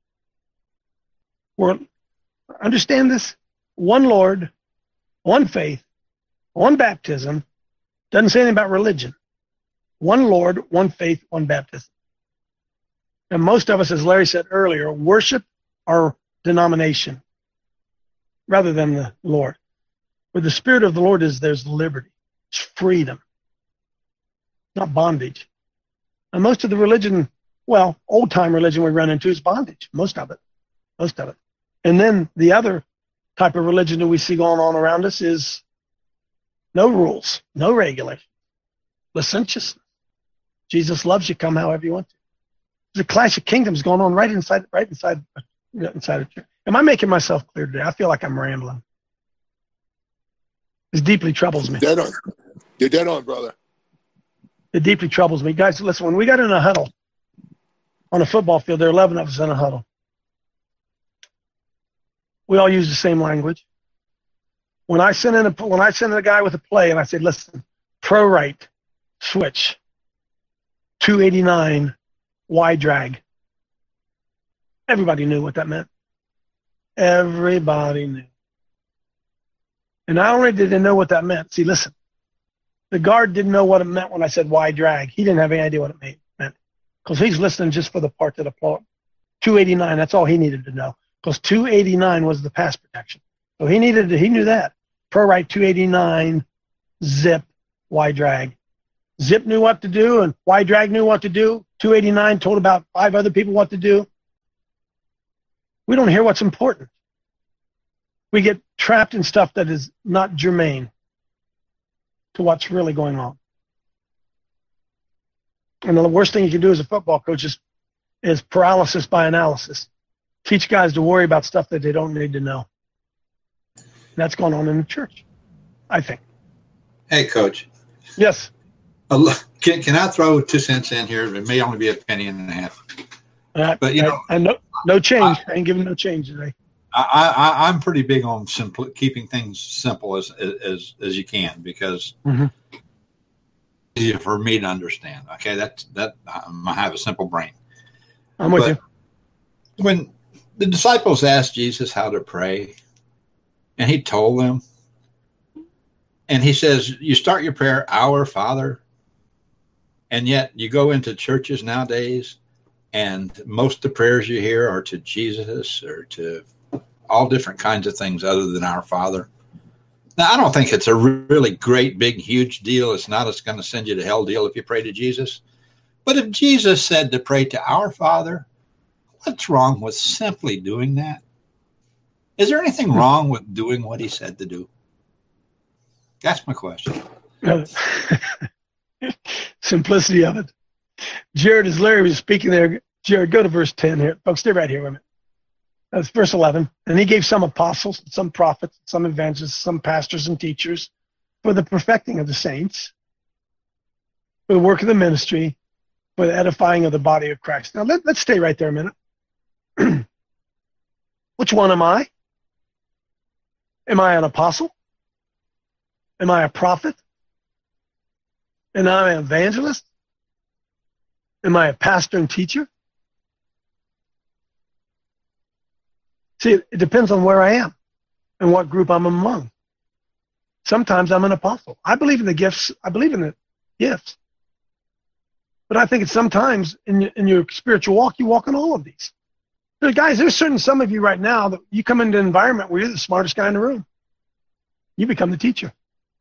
understand this, one Lord, one faith, one baptism, doesn't say anything about religion. One Lord, one faith, one baptism. And most of us, as Larry said earlier, worship our denomination rather than the Lord. Where the Spirit of the Lord is, there's liberty. It's freedom, not bondage. And most of the religion, well, old-time religion we run into is bondage, most of it. And then the other type of religion that we see going on around us is no rules, no regulation, licentiousness. Jesus loves you, come however you want to. There's a clash of kingdoms going on right inside a church. Am I making myself clear today? I feel like I'm rambling. This deeply troubles me. Dead on. You're dead on, brother. It deeply troubles me. Guys, listen, when we got in a huddle on a football field, there are 11 of us in a huddle. We all use the same language. When I send in a guy with a play and I say, listen, pro right, switch, 289, wide drag. Everybody knew what that meant. Everybody knew. And not only did they know what that meant, see, listen, the guard didn't know what it meant when I said wide drag. He didn't have any idea what it meant because he's listening just for the part that applaud. 289, that's all he needed to know because 289 was the pass protection. So he knew that. Pro right 289, zip, wide drag. Zip knew what to do and wide drag knew what to do. 289 told about 5 other people what to do. We don't hear what's important. We get trapped in stuff that is not germane to what's really going on. And the worst thing you can do as a football coach is paralysis by analysis. Teach guys to worry about stuff that they don't need to know. That's going on in the church, I think. Hey, Coach. Yes. Can I throw 2 cents in here? It may only be a penny and a half. But no change. I ain't giving no change today. I'm pretty big on keeping things simple as you can because it's easier for me to understand. Okay, that I have a simple brain. I'm with you. When the disciples asked Jesus how to pray, and he told them, and he says, "You start your prayer, Our Father," and yet you go into churches nowadays, and most of the prayers you hear are to Jesus or to all different kinds of things other than Our Father. Now, I don't think it's a really great, big, huge deal. It's not going to send you to hell deal if you pray to Jesus. But if Jesus said to pray to Our Father, what's wrong with simply doing that? Is there anything wrong with doing what he said to do? That's my question. Simplicity of it. Jared, as Larry was speaking there, Jared, go to verse 10 here. Folks, stay right here with a minute. That's verse 11. And he gave some apostles, some prophets, some evangelists, some pastors and teachers for the perfecting of the saints, for the work of the ministry, for the edifying of the body of Christ. Now, let's stay right there a minute. Which one am I? Am I an apostle? Am I a prophet? Am I an evangelist? Am I a pastor and teacher? See, it depends on where I am and what group I'm among. Sometimes I'm an apostle. I believe in the gifts. I believe in the gifts. But I think it's sometimes in your spiritual walk, you walk in all of these. So guys, there's some of you right now that you come into an environment where you're the smartest guy in the room. You become the teacher.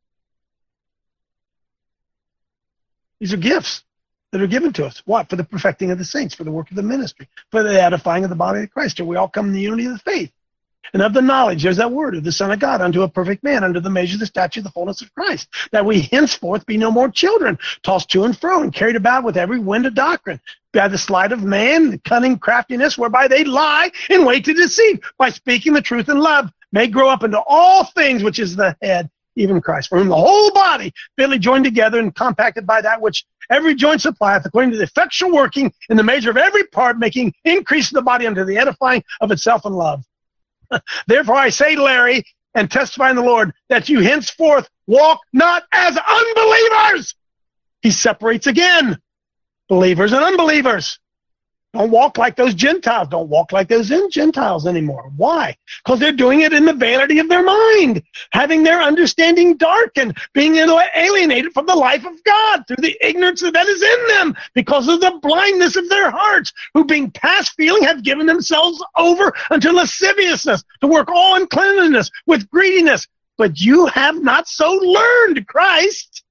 These are gifts that are given to us. What? For the perfecting of the saints, for the work of the ministry, for the edifying of the body of Christ, till we all come in the unity of the faith and of the knowledge, there's that word, of the Son of God, unto a perfect man, under the measure of the stature of the fullness of Christ, that we henceforth be no more children, tossed to and fro and carried about with every wind of doctrine, by the sleight of man, the cunning craftiness, whereby they lie and wait to deceive, by speaking the truth in love, may grow up into all things which is the head, even Christ, for whom the whole body, fitly joined together and compacted by that which every joint supplieth, according to the effectual working in the measure of every part, making increase of the body unto the edifying of itself in love. Therefore I say, Larry, and testify in the Lord, that you henceforth walk not as unbelievers. He separates again, believers and unbelievers. Don't walk like those Gentiles. Don't walk like those Gentiles anymore. Why? Because they're doing it in the vanity of their mind, having their understanding darkened, being alienated from the life of God through the ignorance that is in them because of the blindness of their hearts, who being past feeling have given themselves over unto lasciviousness, to work all uncleanness with greediness. But you have not so learned Christ.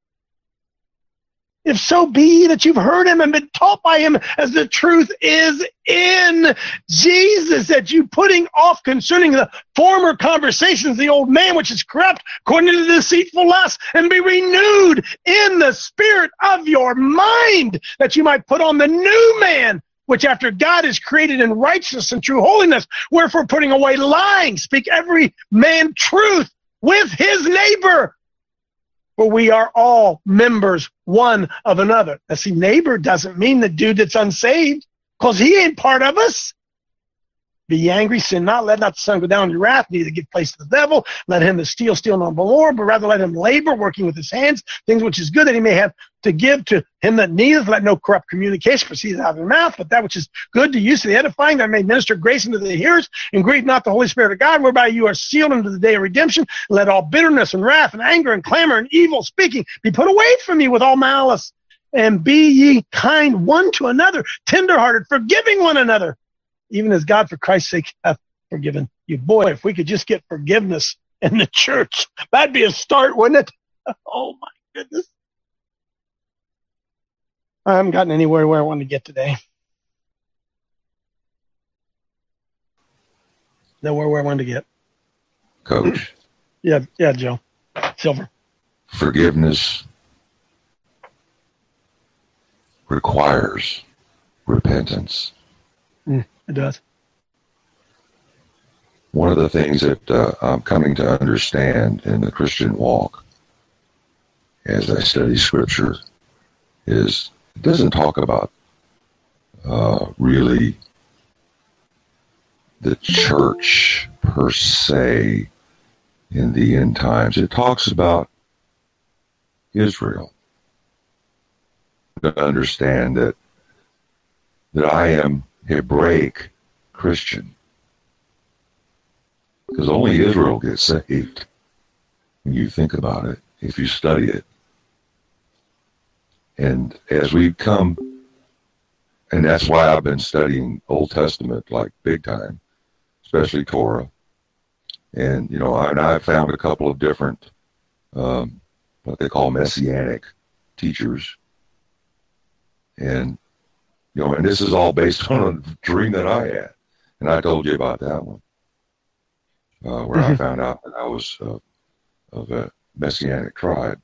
If so be that you've heard him and been taught by him as the truth is in Jesus, that you putting off concerning the former conversations, the old man which is corrupt according to the deceitful lust, and be renewed in the spirit of your mind, that you might put on the new man, which after God is created in righteousness and true holiness. Wherefore, putting away lying, speak every man truth with his neighbor. For we are all members one of another. Now, see, neighbor doesn't mean the dude that's unsaved, because he ain't part of us. Be angry, sin not, let not the sun go down in your wrath, neither give place to the devil. Let him that steal no more, but rather let him labor, working with his hands, things which is good, that he may have to give to him that needeth. Let no corrupt communication proceed out of your mouth, but that which is good to use to the edifying, that may minister grace unto the hearers, and grieve not the Holy Spirit of God, whereby you are sealed unto the day of redemption. Let all bitterness and wrath and anger and clamor and evil speaking be put away from you with all malice. And be ye kind one to another, tenderhearted, forgiving one another, even as God for Christ's sake hath forgiven you. Boy, if we could just get forgiveness in the church, that'd be a start, wouldn't it? Oh my goodness. I haven't gotten anywhere where I wanted to get today. Nowhere where I wanted to get. Coach. Yeah, Joe. Silver. Forgiveness requires repentance. It does. One of the things that I'm coming to understand in the Christian walk as I study Scripture is it doesn't talk about really the church per se in the end times. It talks about Israel. To understand that I am Hebraic Christian, because only Israel gets saved when you think about it, if you study it. And as we come, and that's why I've been studying Old Testament like big time, especially Torah. And, you know, I found a couple of different, what they call messianic teachers. And, you know, and this is all based on a dream that I had. And I told you about that one, where I found out that I was of a messianic tribe.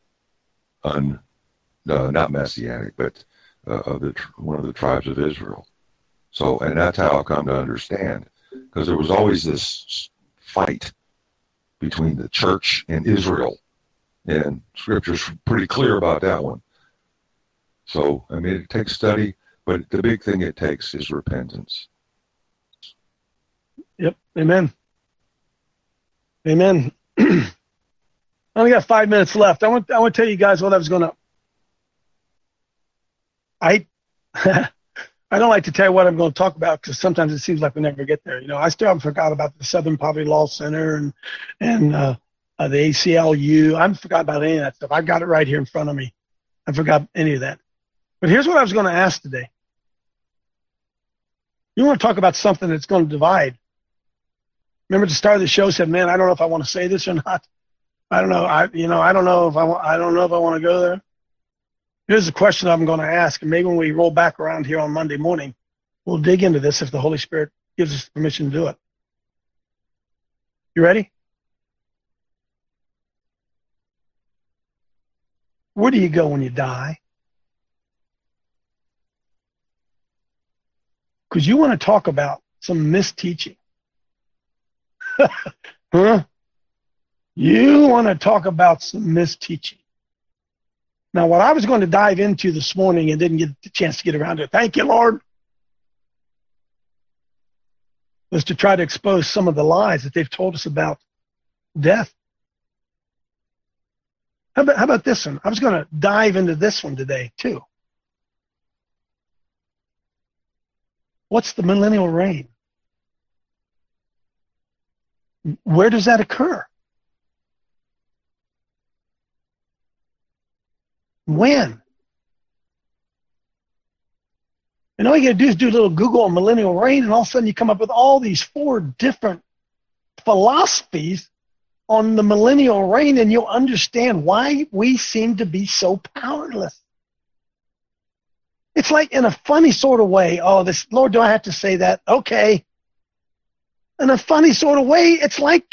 Not messianic, but of one of the tribes of Israel. So, and that's how I've come to understand, because there was always this fight between the church and Israel. And Scripture's pretty clear about that one. So, I mean, it takes study, but the big thing it takes is repentance. Yep. Amen. Amen. I only got 5 minutes left. I want to tell you guys what I was going to. I don't like to tell you what I'm going to talk about because sometimes it seems like we never get there. I still haven't forgot about the Southern Poverty Law Center and the ACLU. I haven't forgot about any of that stuff. I've got it right here in front of me. I forgot any of that. But here's what I was going to ask today. You want to talk about something that's going to divide. Remember at the start of the show said, man, I don't know if I want to say this or not. I don't know. I don't know if I want to go there. Here's the question I'm going to ask, and maybe when we roll back around here on Monday morning, we'll dig into this if the Holy Spirit gives us permission to do it. You ready? Where do you go when you die? Because you want to talk about some misteaching. Huh? You want to talk about some misteaching. Now, what I was going to dive into this morning and didn't get the chance to get around to it, thank you, Lord, was to try to expose some of the lies that they've told us about death. How about this one? I was going to dive into this one today, too. What's the millennial reign? Where does that occur? When? And all you got to do is do a little Google on millennial reign, and all of a sudden you come up with all these 4 different philosophies on the millennial reign, and you'll understand why we seem to be so powerless. It's like in a funny sort of way, Lord, do I have to say that? Okay. In a funny sort of way, it's like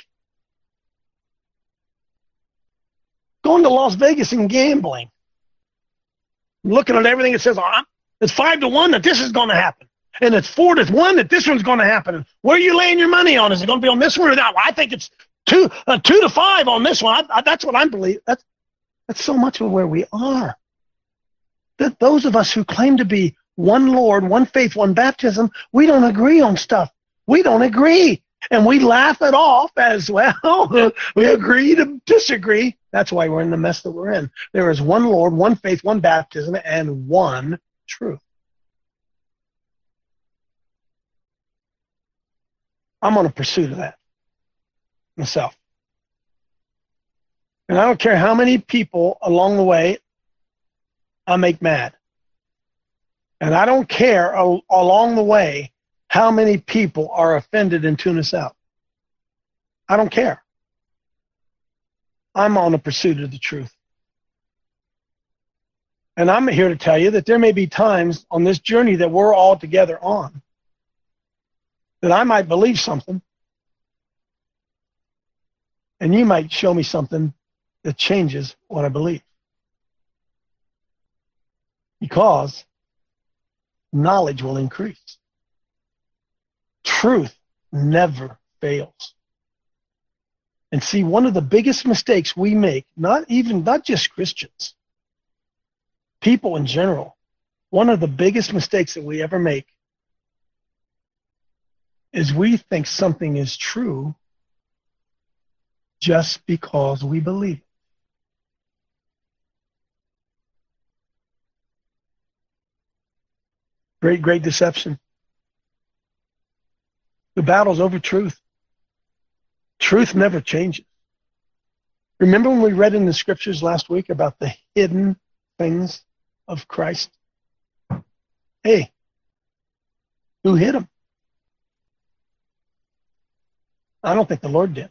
going to Las Vegas and gambling. Looking at everything, it says, it's 5-1 that this is going to happen. And it's 4-1 that this one's going to happen. And where are you laying your money on? Is it going to be on this one or that one? I think it's 2-5 on this one. That's what I believe. That's so much of where we are. That those of us who claim to be one Lord, one faith, one baptism, we don't agree on stuff. We don't agree. And we laugh it off as well. We agree to disagree. That's why we're in the mess that we're in. There is one Lord, one faith, one baptism, and one truth. I'm on a pursuit of that myself. And I don't care how many people along the way I make mad. And I don't care along the way how many people are offended and tune us out. I don't care. I'm on a pursuit of the truth. And I'm here to tell you that there may be times on this journey that we're all together on that I might believe something and you might show me something that changes what I believe. Because knowledge will increase. Truth never fails. And see, one of the biggest mistakes we make, not just Christians, people in general, one of the biggest mistakes that we ever make is we think something is true just because we believe it. Great, great deception. The battle's over truth. Truth never changes. Remember when we read in the scriptures last week about the hidden things of Christ? Hey, who hid them? I don't think the Lord did.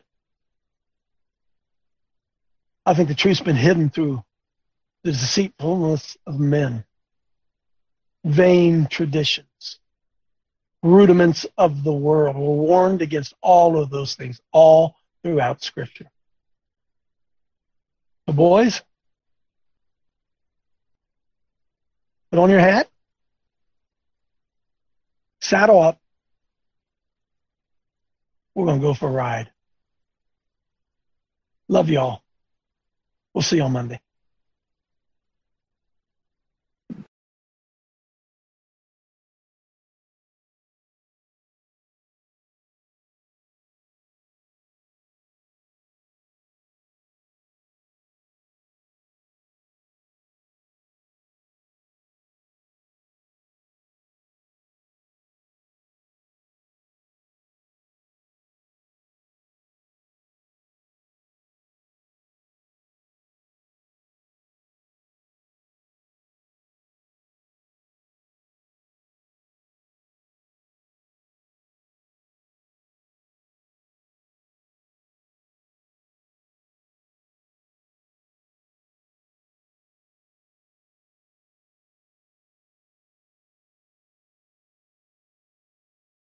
I think the truth's been hidden through the deceitfulness of men, vain traditions, rudiments of the world. We're warned against all of those things all throughout Scripture. The boys, put on your hat, saddle up. We're going to go for a ride. Love y'all. We'll see you on Monday.